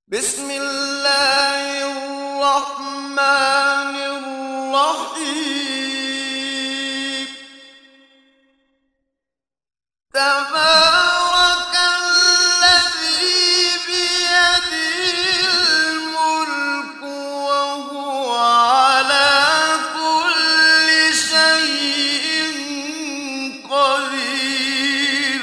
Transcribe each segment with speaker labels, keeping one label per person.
Speaker 1: بسم الله الرحمن الرحيم. تبارك الذي بيده الملك وهو على كل شيء قدير.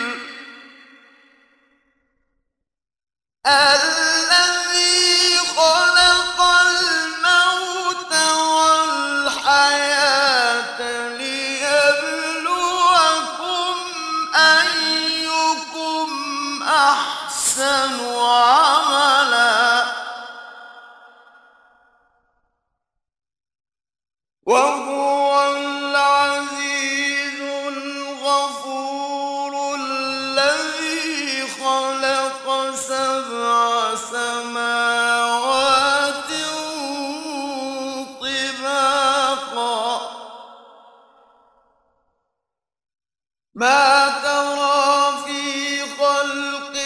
Speaker 1: الذي خلق الموت والحياة ليبلوكم أيكم أحسن عملا وهو العزيز الغفور. الذي خلق سبع سماوات طباقا ما ترى في خلق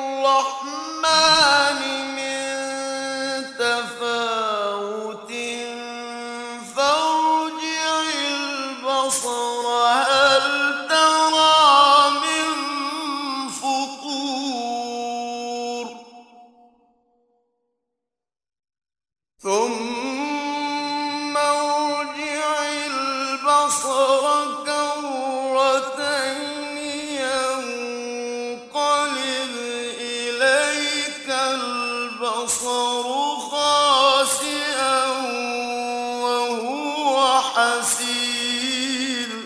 Speaker 1: الرحمن من تفاوت فارجع البصر هل ترى من فطور ثم ارجع البصر كرتين ينقلب إليك البصر خاسئا وهو حسير.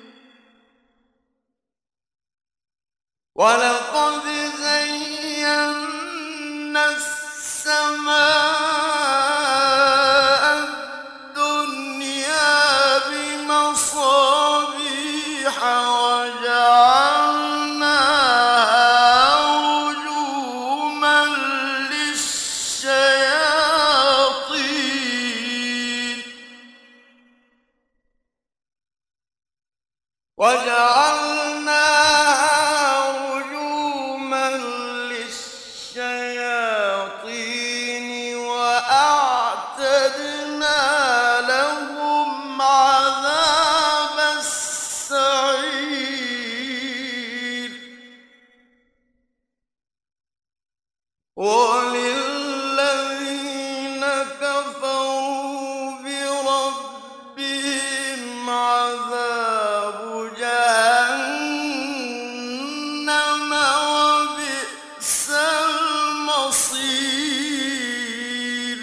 Speaker 1: ولقد زينا السماء الدنيا بمصابيح وجعلناها رجوما للشياطين وأعتدنا لهم عذاب السعير. وللذين كفروا بربهم عذاب جهنم وبئس المصير.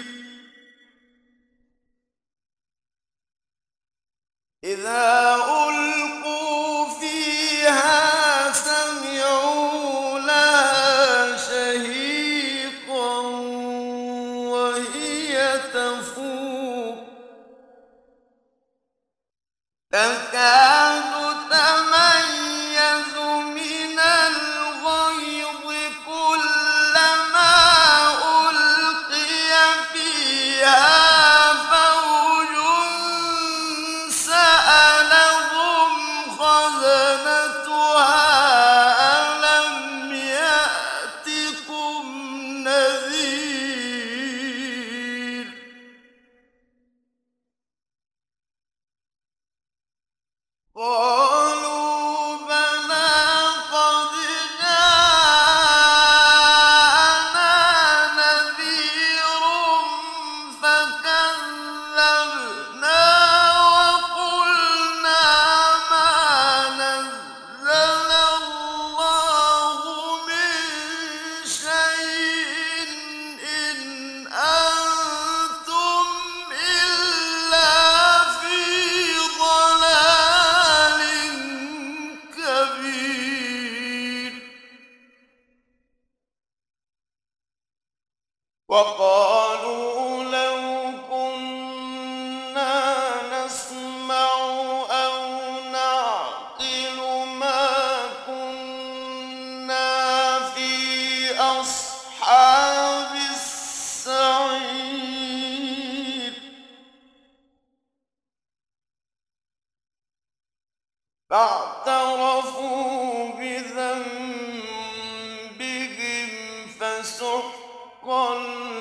Speaker 1: إذا ألقوا فيها سمعوا لها شهيقا وهي تفور تكاد تميز من الغيظ كلما ألقي فيها فوج سألهم خزنتها ألم يأتكم نذير. قالوا بلى قد جاءنا نذير فكذبنا وقلنا ما نزل الله من شيء إن أنتم إلا في ضلال كبير. وقالوا لو كنا نسمع أو نعقل ما كنا في أصحاب السعير. فاعترفوا بذنبهم فسحقا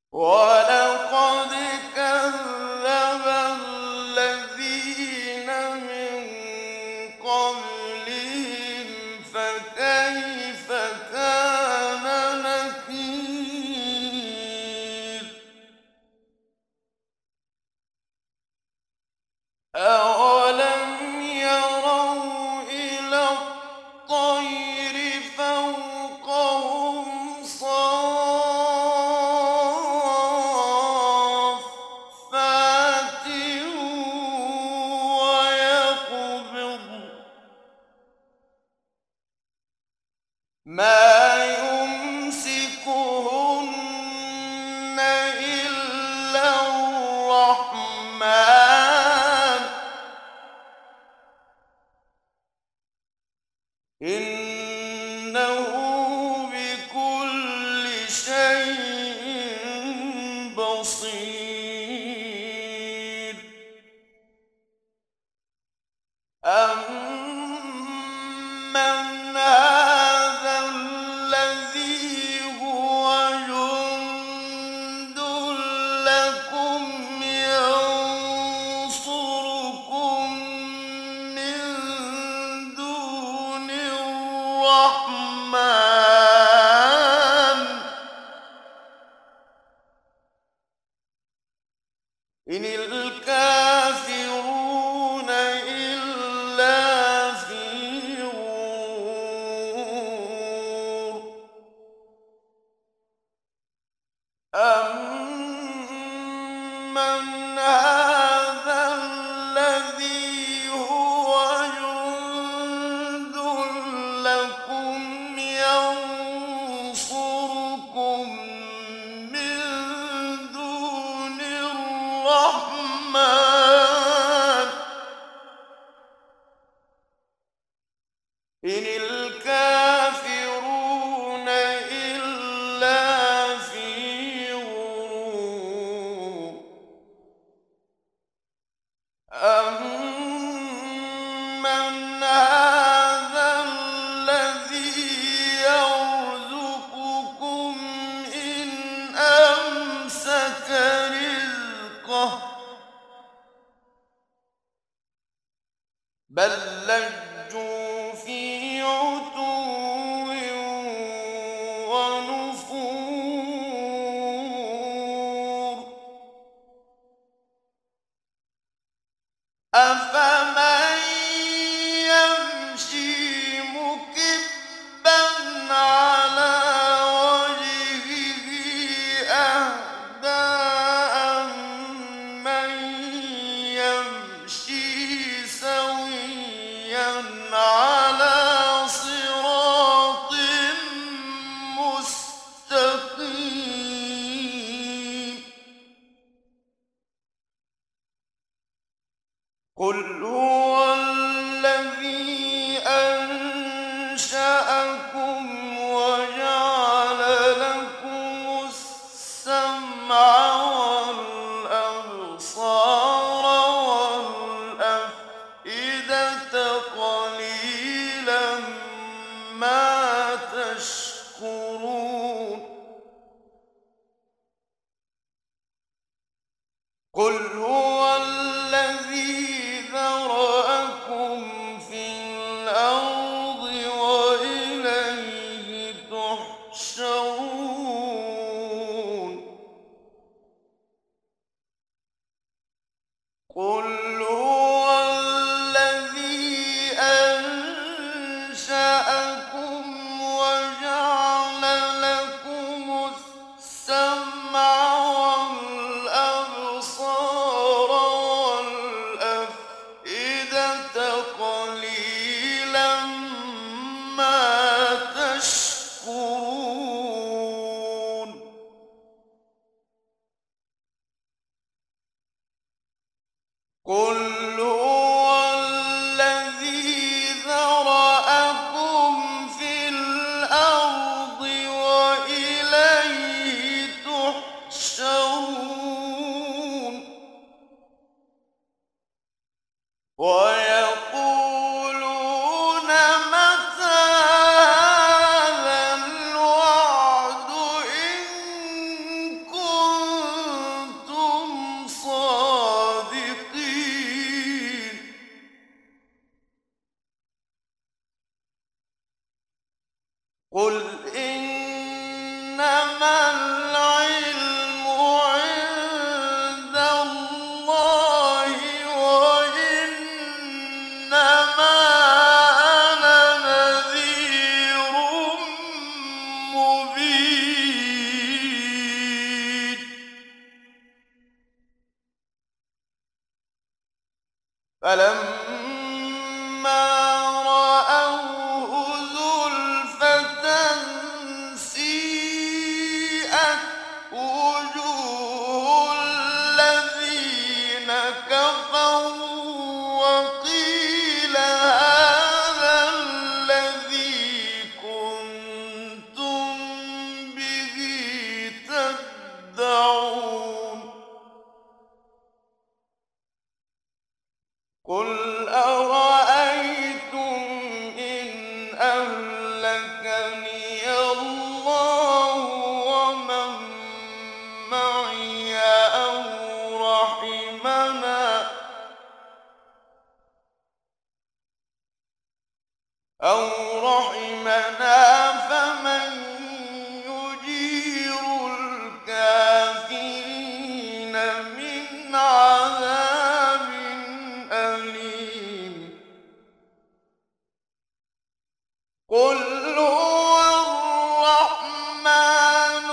Speaker 1: ولقد كذب الذين من قبلهم فكيف كان نكير أولم يروا إلى الطير فوقهم صافات ويقبض ما يمسكهن إلا الرحمن إنه بكل شيء بصير أمن هذا الذي هو جند لكم ينصركم من دون الرحمن إن الكافرون إلا في غرور أمن هذا الذي هو جند لكم ينصركم من دون الرحمن إن الكافرون إلا في غرور أمن هذا الذي يرزقكم إن أمسك رزقه بل لجوا في عتو ونفور أفمن يمشي مكبا على وجهه أهدى أمن يمشي سويا على صراط مستقيم قل هو الذي أنشأكم وجعل لكم السمع والأبصار والأفئدة قليلا ما تشكرون قل هو الذي ذرأكم فلما رأوه زلفة سيئت وجوه الذين كفروا وقيل هذا الذي كنتم به تدعون قل أرأيتم إن أهلكني الله ومن معي أو رحمنا فمن يجير الكافرين من عذاب أليم قل هو الرحمن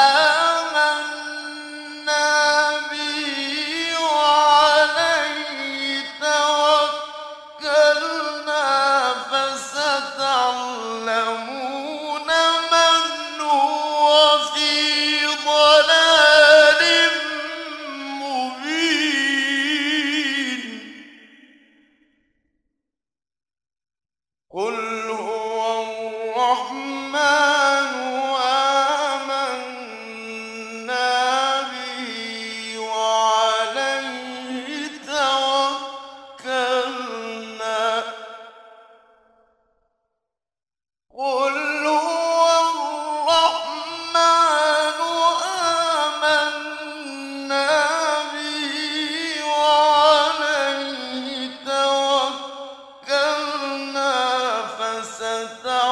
Speaker 1: آمنا به وعليه توكلنا فستعلمون من هو في ضلال مبين قل هو الرحمن آمنا به وعليه توكلنا قل هو الرحمن آمنا به وعليه توكلنا فستعلمون